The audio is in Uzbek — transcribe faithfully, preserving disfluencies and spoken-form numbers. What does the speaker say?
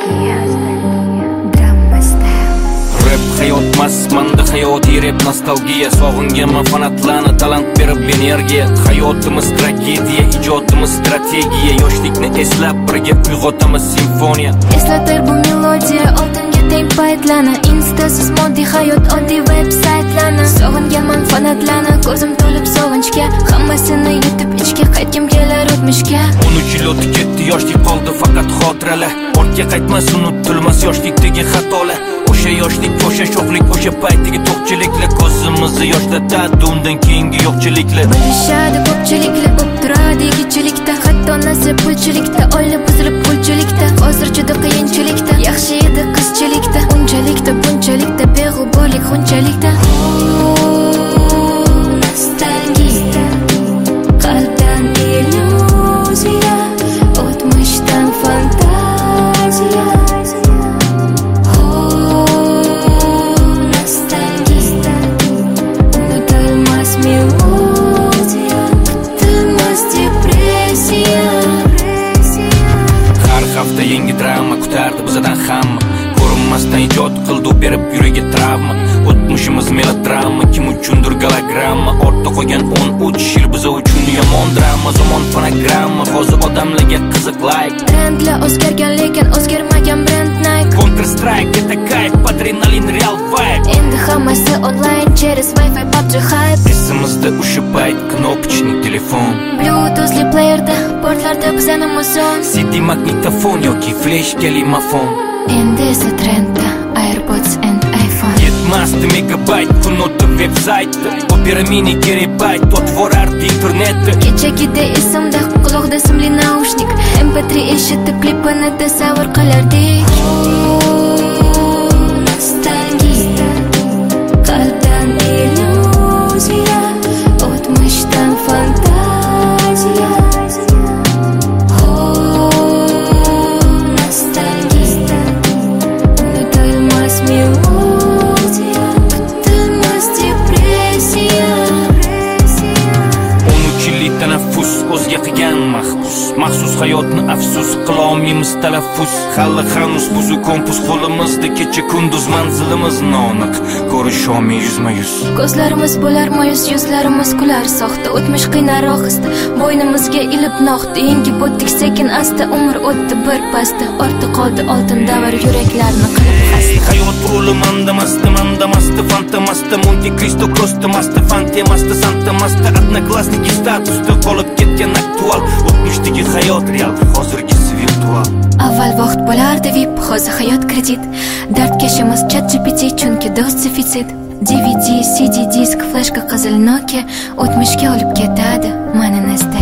Rap hayot masmanda hayoti rap nostalgiya sog'inganman fanatlarni talant berib energiya hayotimiz tragediya ijodimiz strategiya yoshlikni eslab birga uyg'otamiz simfoniya eslatar bu melodiya oltinga teng paytlarni instasiz moddiy hayot oddiy veb-saytlarni sog'inganman fanatlarni ko'zim to'lib sog'inchga hammasini yutib ichga qaytgim kelar o'tmishga o'n uch yil o'tib ketdi yoshlik qoldi faqat xotiralar ortga qaytmas unutilmas yoshlikdagi xatolar o'sha yoshlik o'sha sho'xlik o'sha paytdagi to'qchiliklar ko'zimizni yoshlatadi undan keyingi yo'qchiliklar bilishadi ko'pchiliklar bo'p turadi yigitchilikda hatto nasib pulchilikda oila buzilib pulchilikda hozir juda qiyinchilikda yaxshi edi qizchilikda unchalikda bunchalikda beg'uborlik xunchalikda nostalgiya qalbdan illyuziya o'tmishdan fantaziya hafta yangi drama kutardi bizadan hamma ko'rinmasdan ijod qildi berib yuragiga travma o'tmishimiz melodrama kim uchundir gologramma ortda qolgan o'n uch yil biz uchun yomon drama zamon fonogramma hozir odamlarga qiziq like trendlar o'zgargan lekin o'zgarmagan brend Nike Counter Strike это кайф adrenalin real vibe endi hammasi online через Wi-Fi P U B G hype esimizda o'sha payt knopочный telefon bluetoothli playerda portlarda bizani muzon C D magnitofon yoki fleshkali mafon endi esa trendda AirPods and iPhone yetmasdi megabayt kun o'tib veb-saytda opera mini terabayt otvorardi internetni kechagida esimda quloqda simli naushnik M P три eshitib klipini tasavvur qilardik nostalgiya qalbdan illyuziya o'tmishdan fantaziya nostalgiya unutilmas melodiya bitilmas depressiya o'n uch yillik tanaffus o'zga qilgan mahbus maxsus hayotni afsus qilolmaymiz talaffuz hali hanuz buzu kompus qo'limizda kecha kunduz manzilimiz noaniq ko'risholmay yuzma yuz ko'zlarimiz bo'lar moyus yuzlarimiz kular soxta o'tmish qiynar ohista bo'ynimizga ilib noxta yengib o'tdik sekin asta umr o'tdi bir pasta ortda qoldi oltin davr yuraklarni qilib xasta hayot roli mandamasta mandamasta fantamasta Monte Cristo krostamasta fantemasta santamasta odnoklassniki statusda qolib ketgan aktual o'tmishdagi hayot real hozirgisi virtual avval vaqt bo'lardi vip hozir hayot kredit dardkashimiz chat G P T chunki do'st sufitsit D V D C D disk flashka qizil Nokia o'tmishga olib ketadi mani nostalgiya